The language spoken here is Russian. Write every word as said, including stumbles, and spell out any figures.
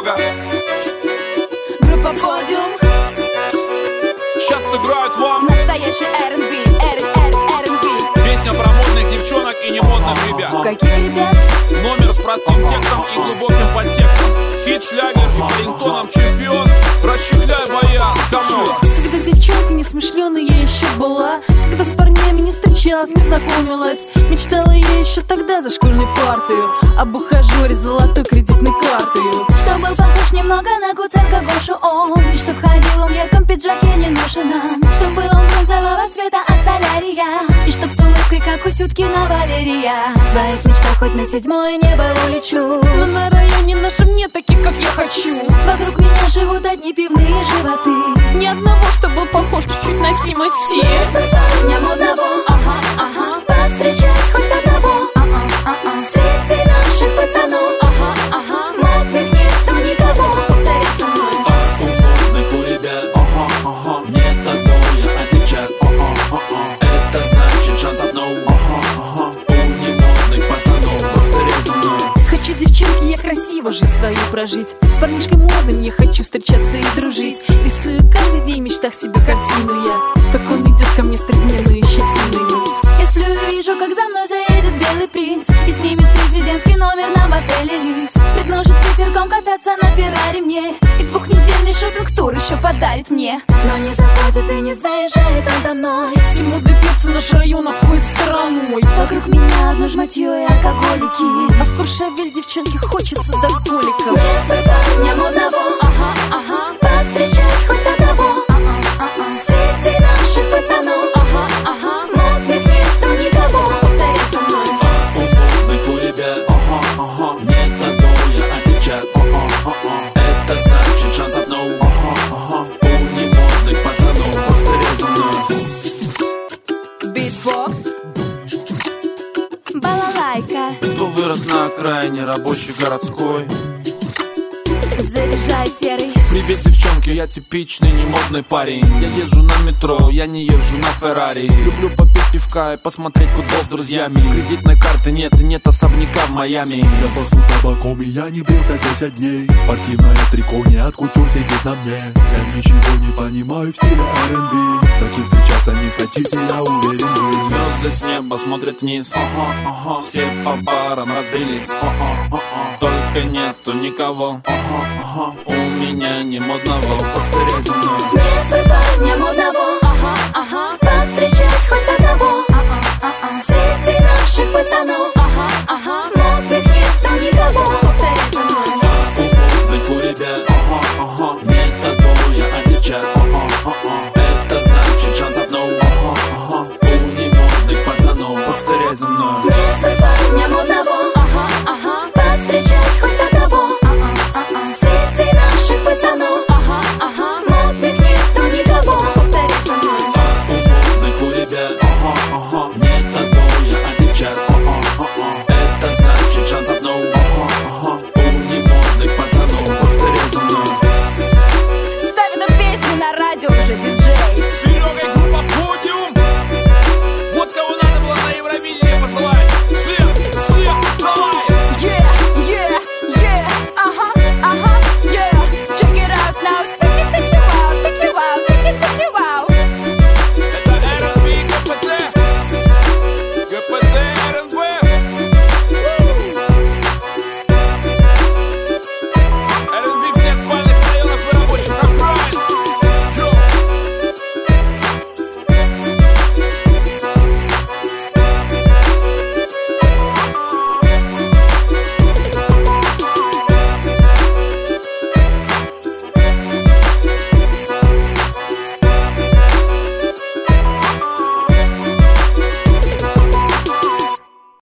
много. Группа Подиум Сейчас сыграют вам настоящий эр энд би, эр энд би. песня про модных девчонок и немодных ребят. Каких ребят? Номер с простым текстом и глубоким подтекстом. Хит, шлягер и по рингтонам чемпион. Расчехляй баян, кому? Когда девчонка несмышленая я еще была, когда с парнями не встречалась, не знакомилась, мечтала я еще тогда за школьной партою об ухажере с золотой кредитной картой. Чтоб был похож немного на Куценко Гошу он, и чтоб ходил он в ярком пиджаке неношенном, чтоб был он бронзового цвета от солярия, и чтоб с улыбкой, как у Сюткина Валерия. В своих мечтах хоть на седьмое небо улечу, но на районе нашем нет таких, как я хочу. Вокруг меня живут одни пивные животы, ни одного, что был похож чуть-чуть на Тимати. Нет бы парня модного, ага, ага, повстречать хоть одного, ага, ага, среди наших пацанов, ага, ага, модных нету никого. Повтори со мной. А у модных у ребят, ага, ага, нет отбоя от девчат, ага, ага, это значит шансов no, ага, ага, у немодных пацанов. Повтори за мной. Хочу, девчонки, я красиво жизнь свою прожить, с парнишкой модным я хочу встречаться и дружить. Рисую каждый день в мечтах себе картину я, как он идет ко мне с трехдневной щетиной. Я сплю и вижу, как за мной заедет белый принц и снимет президентский номер нам в отеле Ритz. Предложит с ветерком кататься на Феррари мне, и двухнедельный шопинг-тур еще подарит мне. Но не заходит и не заезжает он за мной, Все модные певцы наш район обходят стороной. вокруг меня одно жматье и алкоголики, А в Куршавель девчонке хочется до коликов. нет бы парня модного, ага, ага, повстречать хоть одного, ага, ага, среди наших пацанов, ага, ага, модных нету никого. Повтори со мной. А у модных у ребят, ага, ага, нет отбоя от девчат, ага, ага, это значит шансов no, ага, ага, у немодных пацанов. Повтори за мной. Битбокс, Балалайка, Кто вырос на окраине рабочей городской? заряжай серый. Привет, девчонки, я типичный немодный парень. Я езжу на метро, я не езжу на Феррари. Люблю попить пивка и посмотреть футбол с друзьями. Кредитной карты нет и нет особняка в Майами. Я пахну табаком и я не брился десять дней. Спортивное трико не от кутюр сидит на мне. Я ничего не понимаю в стиле эр энд би. С таким встречаться не хотите, я уверен вы. Звезды с неба смотрят вниз, ага, ага, все по парам разбились, ага, ага, только нету никого, ага, ага, у меня не модного. Повторяй за мной. Нет бы парня модного, ага, ага, повстречать хоть одного, ага, ага, среди наших пацанов,